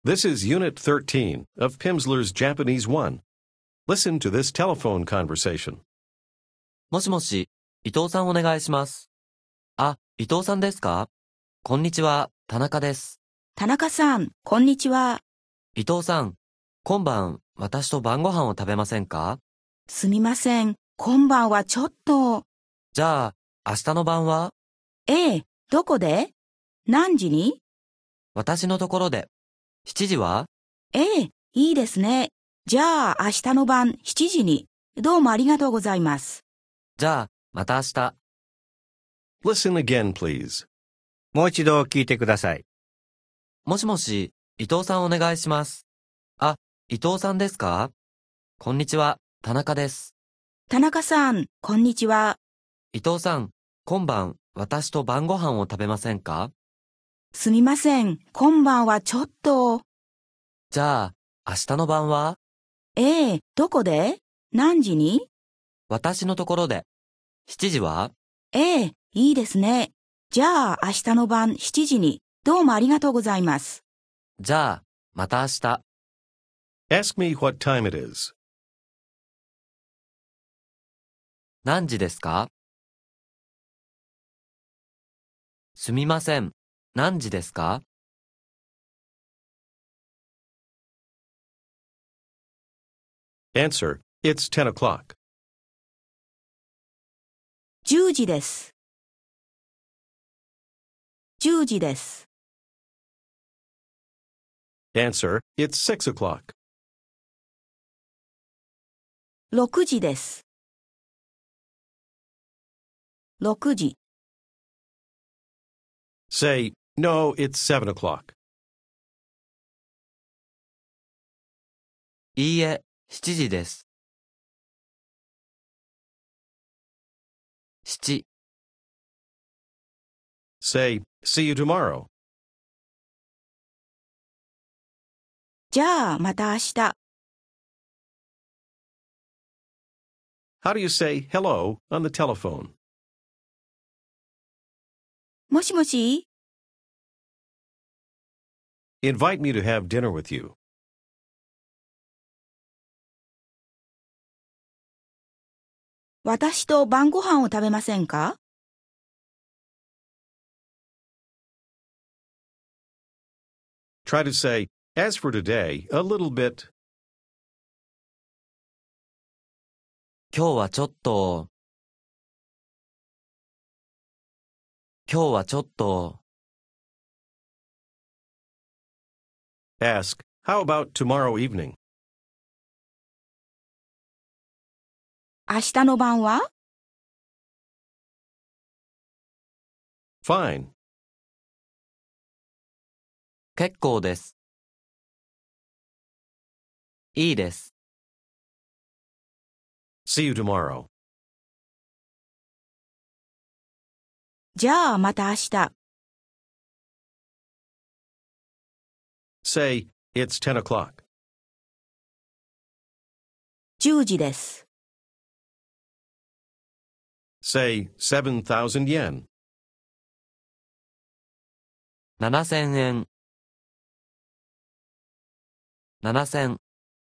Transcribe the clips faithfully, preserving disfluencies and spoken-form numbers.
This is Unit thirteen of Pimsleur's Japanese one. Listen to this telephone conversation. もしもし、伊藤さんお願いします。あ、伊藤さんですか？こんにちは、田中です。 田中さん、こんにちは。 伊藤さん、今晩、私と晩ご飯を食べませんか？ すみません、今晩はちょっと。 じゃあ、明日の晩は？ ええ、どこで？何時に？ 私のところで。しちじは？ ええ、いいですね。じゃあ、明日の晩しちじに。どうもありがとうございます。 じゃあ、また明日。 Listen again, please. もう一度聞いてください。 もしもし、伊藤さんお願いします。あ、伊藤さんですか？こんにちは、田中です。 田中さん、こんにちは。 伊藤さん、今晩、私と晩ご飯を食べませんか？ すみません、今晩はちょっと。 じゃあ、明日の晩は？ ええ、どこで？何時に？ 私のところで。しちじは？ ええ、いいですね。じゃあ、明日の晩しちじに。どうもありがとうございます。 じゃあ、また明日。 Ask me what time it is. 何時ですか？すみません。何時ですか？ Answer, it's ten o'clock. じゅうじです。じゅうじです。 Answer, it's six o'clock. ろくじです。ろくじ。 Say, no, it's seven o'clock. いいえ、しちじです。しち。 Say, see you tomorrow. じゃあ、また明日。 How do you say hello on the telephone? もしもし？ Invite me to have dinner with you. 私と晩ご飯を食べませんか？ Try to say, as for today, a little bit. 今日はちょっと。今日はちょっと。 Ask, how about tomorrow evening? 明日の晩は？ Fine. 結構です。いいです。 See you tomorrow. じゃあ、また明日。 Say, it's ten o'clock. じゅうじです。 Say, seven thousand yen. ななせんえん。ななせん。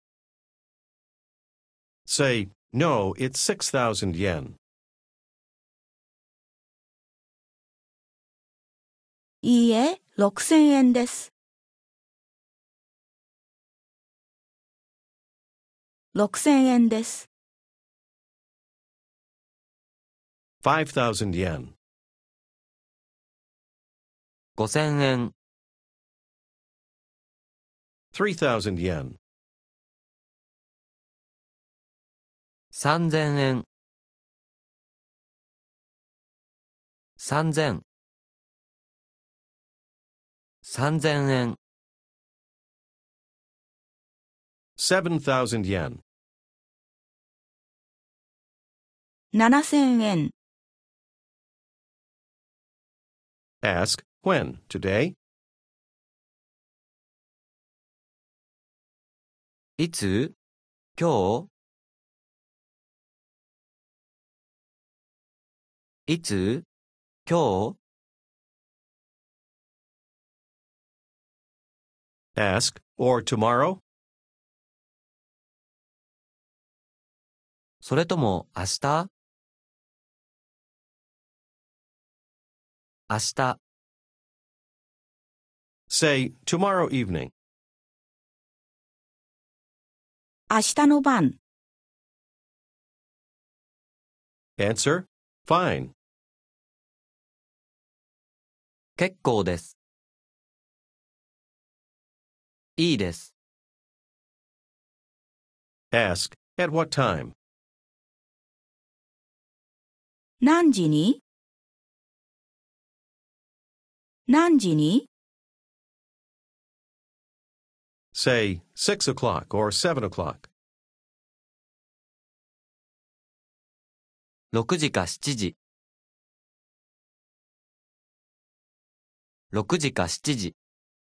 Say, no, it's six thousand yen. いいえ、ろくせんえんです。ろくせんえんです。 five thousand yen. ごせんえん。 three thousand yen. さんぜんえん。さんぜん。さんぜんえん。 seven thousand yen. ななせんえん。 Ask, when? Today? いつ？今日？いつ？今日？ Ask, or tomorrow? それとも明日？明日。 Say, tomorrow evening. 明日の晩。 Answer, fine. 結構です。いいです。 Ask, at what time? 何時に？何時に？ Say, six o'clock or seven o'clock. ろくじかしちじ。ろくじかしちじ。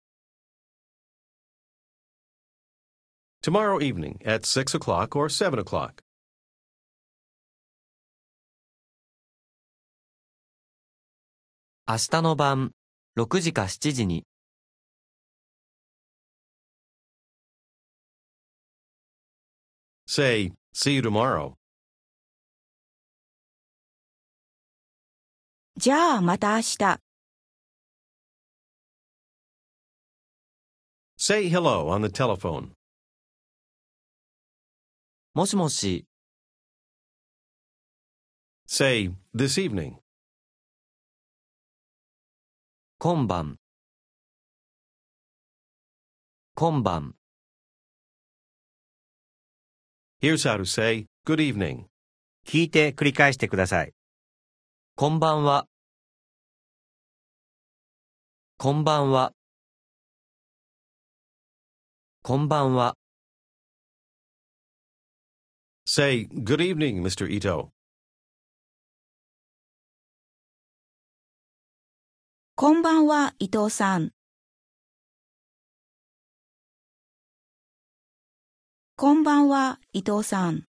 Tomorrow evening at six o'clock or seven o'clock. 明日の晩、ろくじかしちじに。 Say, see you tomorrow. じゃあまた明日。 Say hello on the telephone. もしもし、 Say, this evening. 今晩。今晩。 Here's how to say, good evening. 聞いて繰り返してください。 こんばんは。こんばんは。こんばんは。 Say, good evening, Mister Ito. こんばんは、伊藤さん。こんばんは、伊藤さん。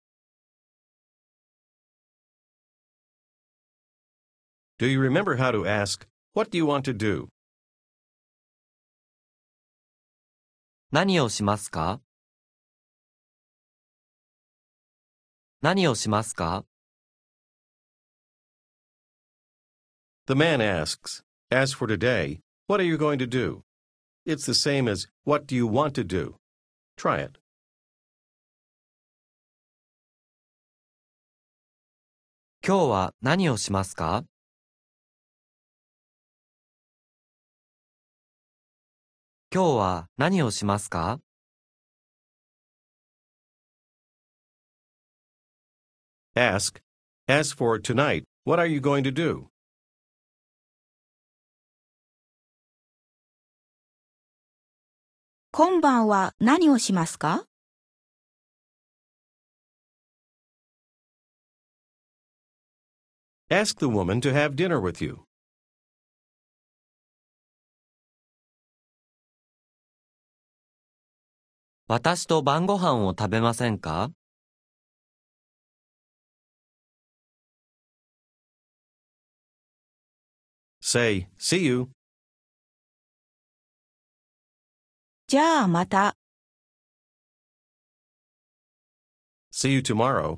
Do you remember how to ask, what do you want to do? 何をしますか？何をしますか？ The man asks, as for today, what are you going to do? It's the same as, what do you want to do? Try it. 今日は何をしますか？今日は何をしますか？ Ask, as for tonight, what are you going to do? 今晩は何をしますか？ Ask the woman to have dinner with you. 私と晩ご飯を食べませんか？ Say, see you. じゃあまた。 See you tomorrow.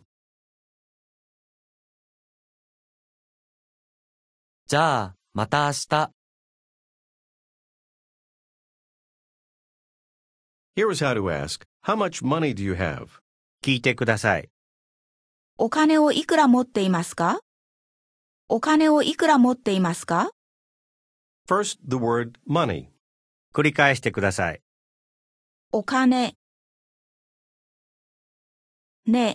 じゃあ、また明日。 Here is how to ask, how much money do you have? 聞いてください。 お金をいくら持っていますか？お金をいくら持っていますか？ First, the word money. 繰り返してください。 お金。ね。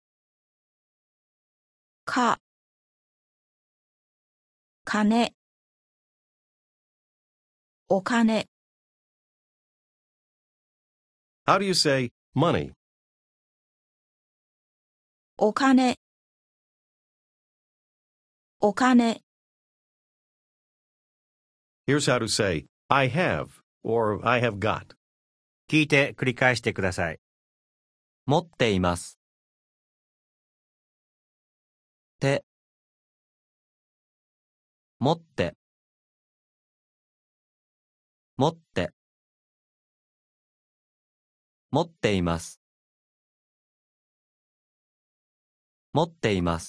か。金。お金。 How do you say money? お金。お金。 Here's how to say, I have, or I have got. 聞いて繰り返してください。 持っています。て。持って。持って。 持っています。持っています。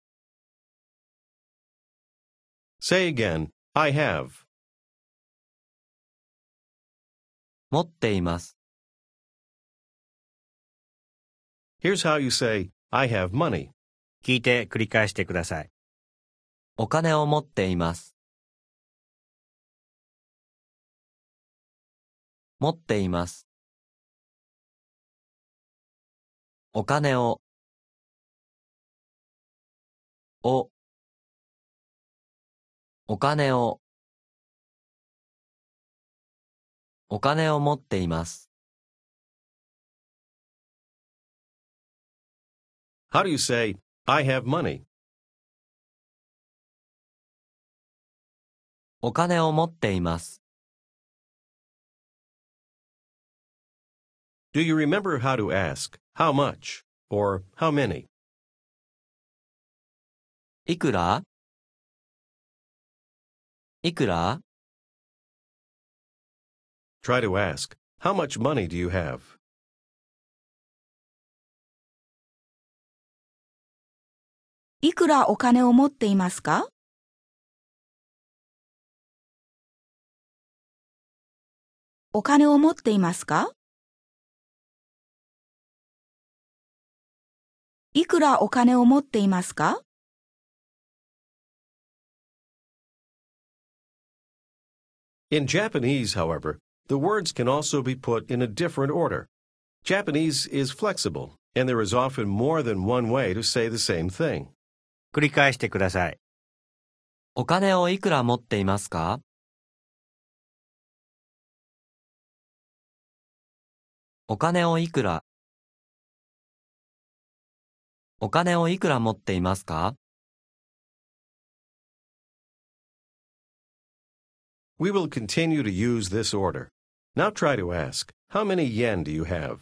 Say again, I have. 持っています。 Here's how you say, I have money. 聞いて繰り返してください。 お金を持っています。持っています。お金を、お、お金を、お金を持っています。 How do you say, I have money? お金を持っています。 Do you remember how to ask, how much, or how many? いくらいくら Try to ask, how much money do you have? いくらお金を持っていますか？お金を持っていますか？いくらお金を持っていますか？ In Japanese, however, the words can also be put in a different order. Japanese is flexible, and there is often more than one way to say the same thing. 繰り返してください。 お金をいくら持っていますか？お金をいくらお金をいくら持っていますか？ We will continue to use this order. Now try to ask, how many yen do you have?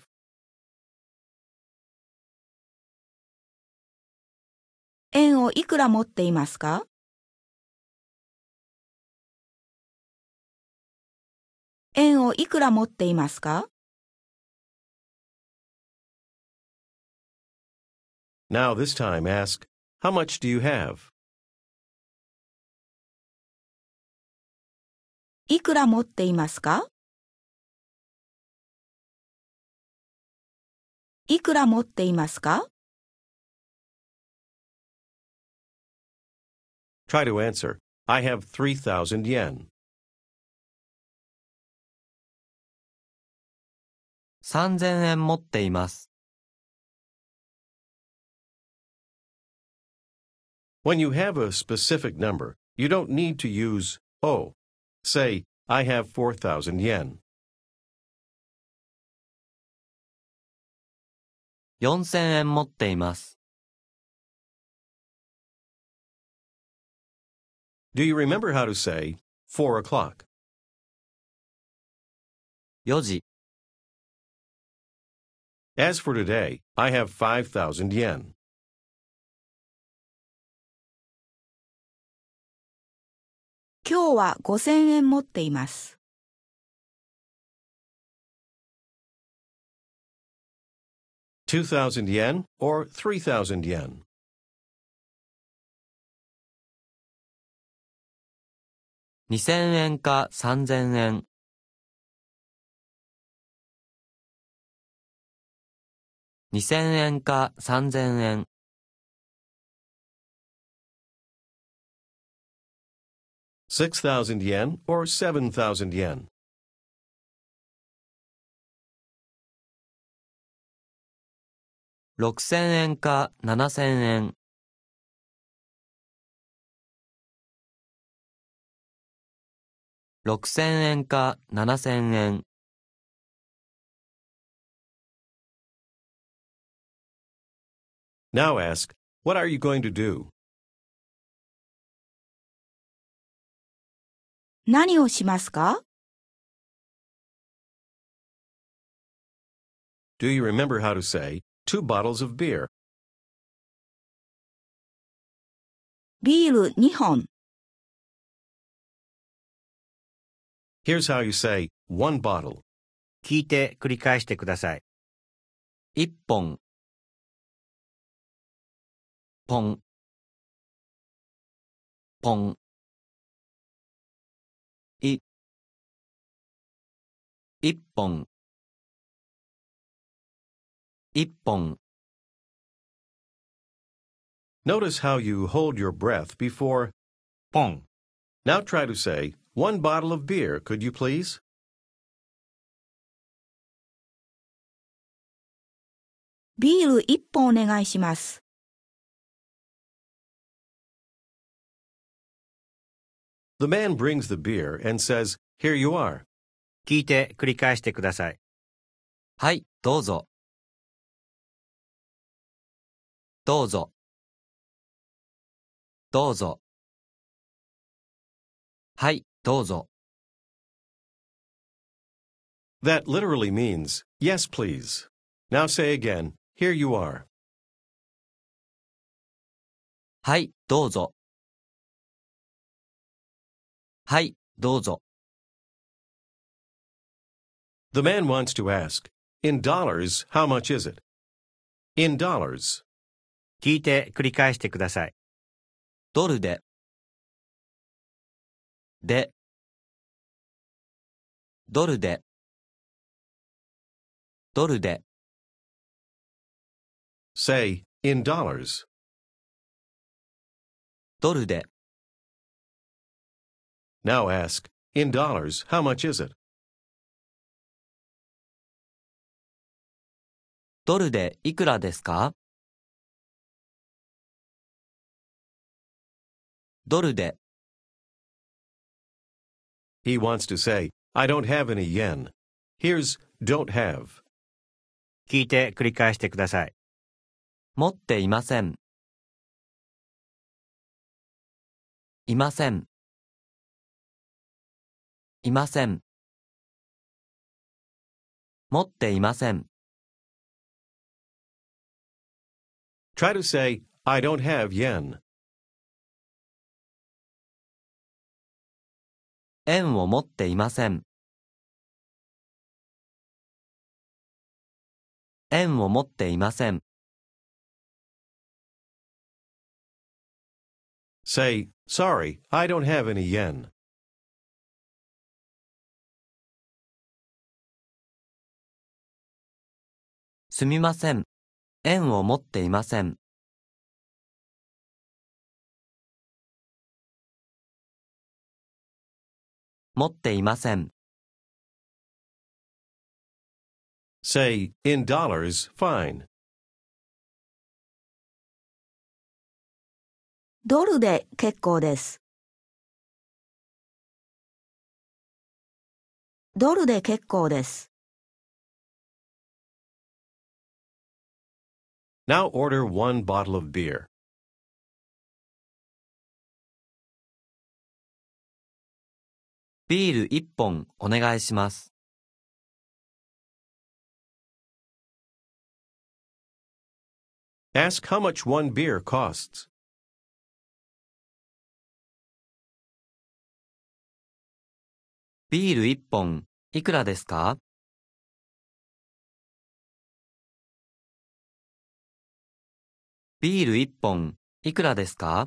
円をいくら持っていますか？円をいくら持っていますか？ Now this time ask, how much do you have? いくら持っていますか？いくら持っていますか？ Try to answer, I have three thousand yen. さんぜんえん持っています。 When you have a specific number, you don't need to use oh. Say, I have four thousand yen. よんせんえん持っています。 Do you remember how to say four o'clock? よじ、 As for today, I have five thousand yen. 今日はごせんえん持っています。 two thousand yen or three thousand yen? にせんえんかさんぜんえん。にせんえんかさんぜんえん。 six thousand yen or seven thousand yen? ろくせんえんかななせんえん。ろくせんえんかななせんえん。 Now ask, what are you going to do? 何をしますか？ Do you remember how to say two bottles of beer? ビールにほん。 Here's how you say one bottle. 聞いて繰り返してください。 一本、ポン、ポン、い、一本、一本。 Notice how you hold your breath before. ポン、 Now try to say, one bottle of beer, could you please? ビール一本お願いします。 The man brings the beer and says, here you are. 聞いて繰り返してください。 はい、どうぞ。どうぞ。どうぞ。はい、どうぞ。 That literally means, yes, please. Now say again, here you are. はい、どうぞ。はい、どうぞ。 The man wants to ask, in dollars, how much is it? In dollars. 聞いて繰り返してください。 ドルで。で。ドルで。ドルで。 Say, in dollars. ドルで。 Now ask, in dollars, how much is it? ドルでいくらですか？ドルで。 He wants to say, I don't have any yen. Here's don't have. 聞いて繰り返してください。 持っていません。いません。いません。持っていません。 Try to say, I don't have yen. 円を持っていません。円を持っていません。 Say, sorry, I don't have any yen. すみません。円を持っていません。持っていません。 Say, in dollars, fine. ドルで結構です。ドルで結構です。 Now order one bottle of beer. ビール一本お願いします。 Ask how much one beer costs. ビール一本いくらですか？ビール一本いくらですか？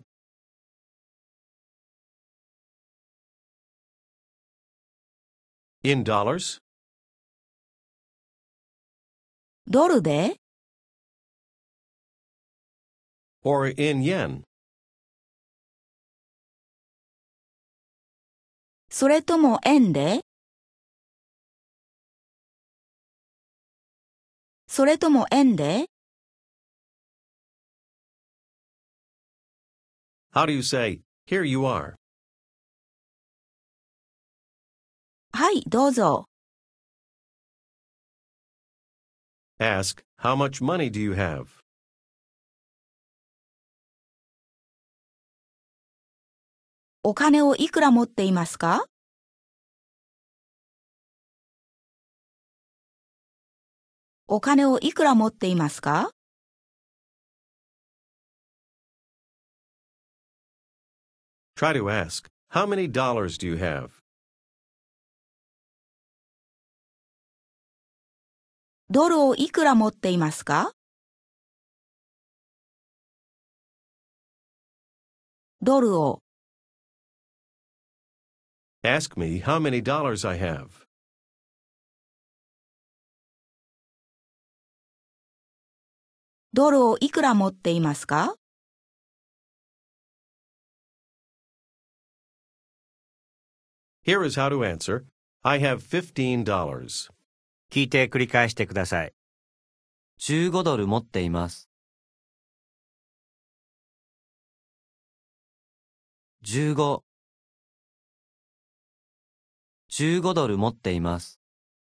In dollars? ドルで Or in yen? それとも円でそれとも円で How do you say, here you are? はい、どうぞ。 Ask, how much money do you have? お金をいくら持っていますか？お金をいくら持っていますか？ Try to ask, how many dollars do you have? ドルをいくら持っていますか？ドルを、 Ask me how many dollars I have. ドルをいくら持っていますか？ Here is how to answer. I have fifteen dollars. 聞いて繰り返してください。 じゅうごドル持っています。じゅうご、じゅうごドル持っています。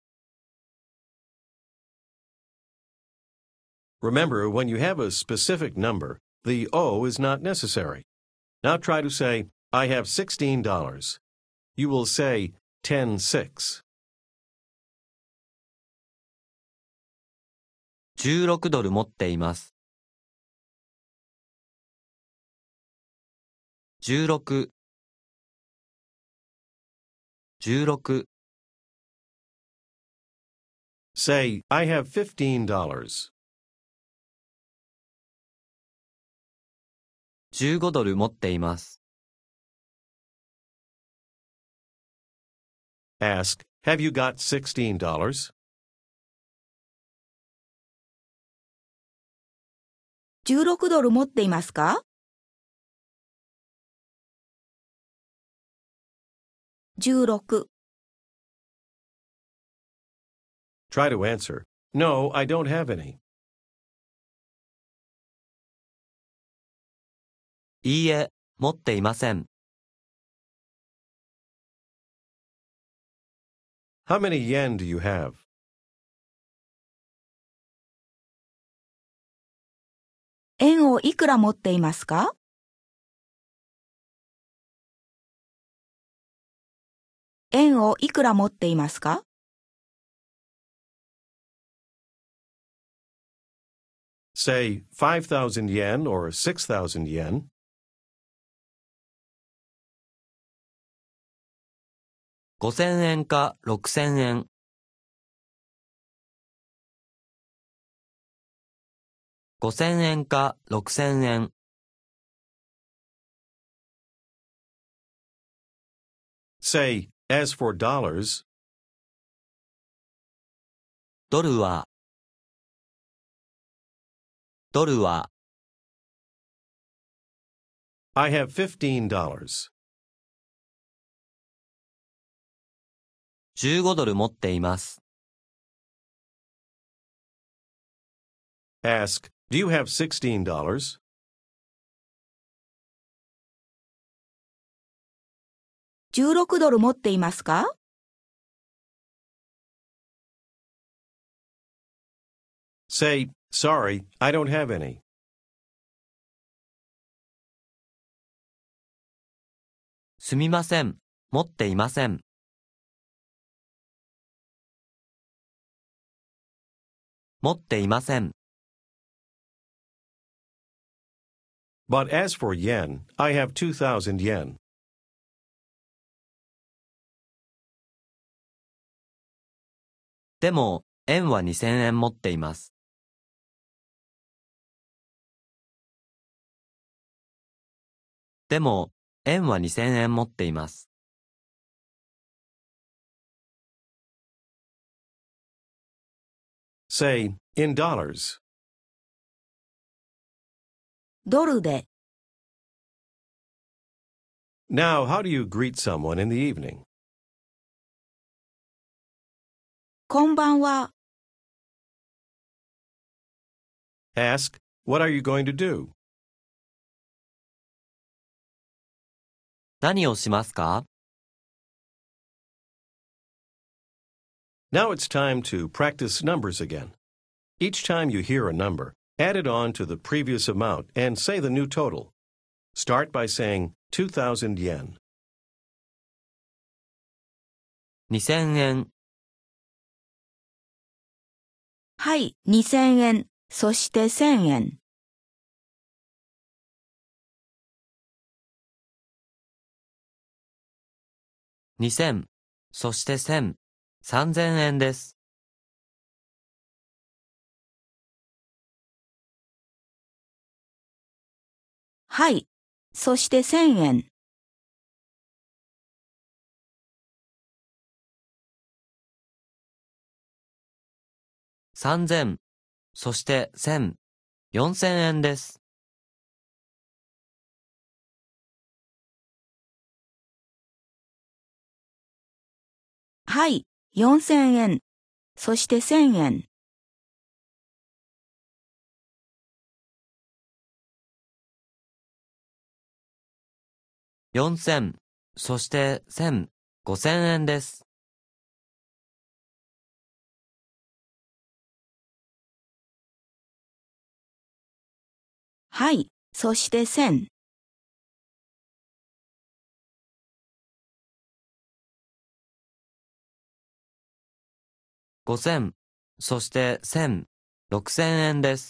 Remember, when you have a specific number, the O is not necessary. Now try to say, I have sixteen dollars. You will say ten six. じゅうろくドル持っています。じゅうろく、じゅうろく、 Say, I have fifteen dollars. じゅうごドル持っています。 Ask, have you got sixteen dollars? じゅうろくドル持っていますか？じゅうろく、 Try to answer, No, I don't have any. いいえ、持っていません。 How many yen do you have? 円をいくら持っていますか？円をいくら持っていますか？ Say, five thousand yen or six thousand yen. ごせんえんかろくせんえん。ごせんえんかろくせんえん。 Say, as for dollars, ドルは、ドルは、 I have fifteen dollars. じゅうごドル持っています。 Ask, do you have sixteen dollars? じゅうろくドル持っていますか？ Say, sorry, I don't have any. すみません、持っていません。持っていません。 But as for yen, I have two thousand yen. でも、円はにせんえん持っています。でも、円はにせんえん持っています。 Say, in dollars. ドルで、 Now, how do you greet someone in the evening? こんばんは。 Ask, what are you going to do? 何をしますか？ Now it's time to practice numbers again. Each time you hear a number, add it on to the previous amount and say the new total. Start by saying two thousand yen. にせんえん、 はい、にせんえん、そしてせんえん。 にせん、そしてせん、さんぜんえんです。 はい。そしてせんえん。 さんぜん、そしてせん、よんせんえんです。 はい。よんせんえん。そしてせんえん。 よんせん、そしてせん、ごせんえんです。 はい。そしてせん。 ごせん、そしてせん、ろくせんえんです。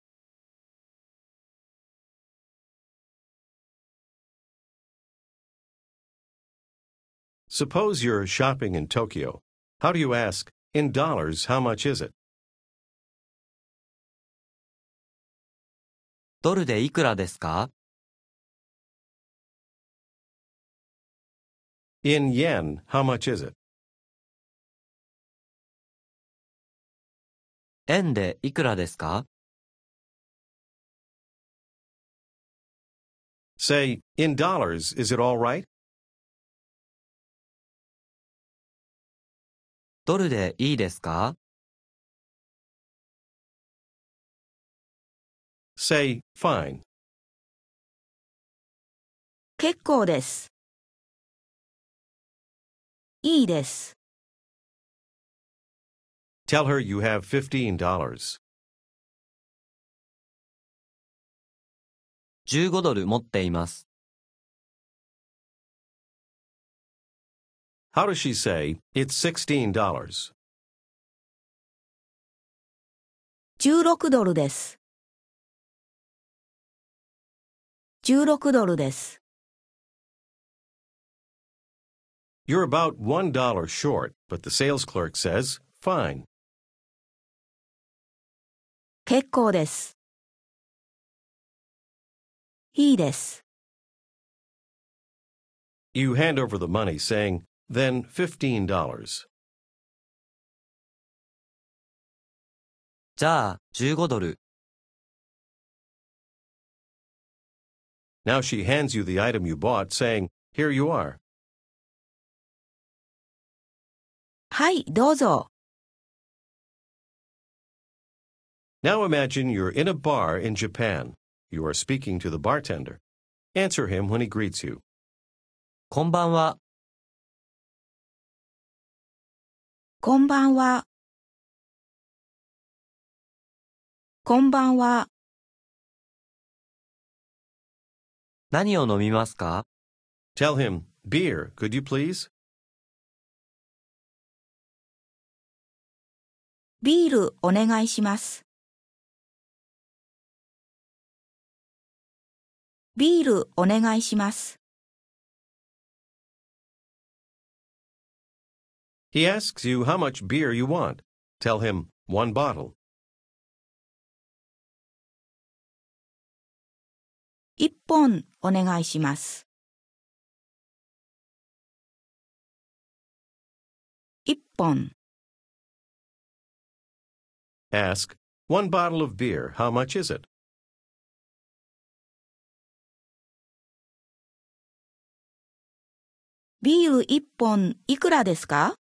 Suppose you're shopping in Tokyo. How do you ask, in dollars, how much is it? ドルでいくらですか？ In yen, how much is it? 円でいくらですか？ Say, in dollars, is it all right? ドルでいいですか？ Say, fine. 結構です。いいです。 Tell her you have fifteen dollars. じゅうごドル持っています。 How does she say, it's sixteen dollars? じゅうろくドルです。じゅうろくドルです。 You're about one dollar short, but the sales clerk says, fine. 結構です。いいです。 You hand over the money, saying, then fifteen dollars. じゃあじゅうごドル。 Now she hands you the item you bought, saying, here you are. はい、どうぞ。 Now imagine you're in a bar in Japan. You are speaking to the bartender. Answer him when he greets you. こんばんは。 こんばんは。こんばんは。 何を飲みますか？ Tell him, beer, could you please? ビールお願いします。ビールお願いします。 He asks you how much beer you want. Tell him, one bottle. 一本お願いします。一本。 Ask, one bottle of beer, how much is it? ビール一本いくらですか？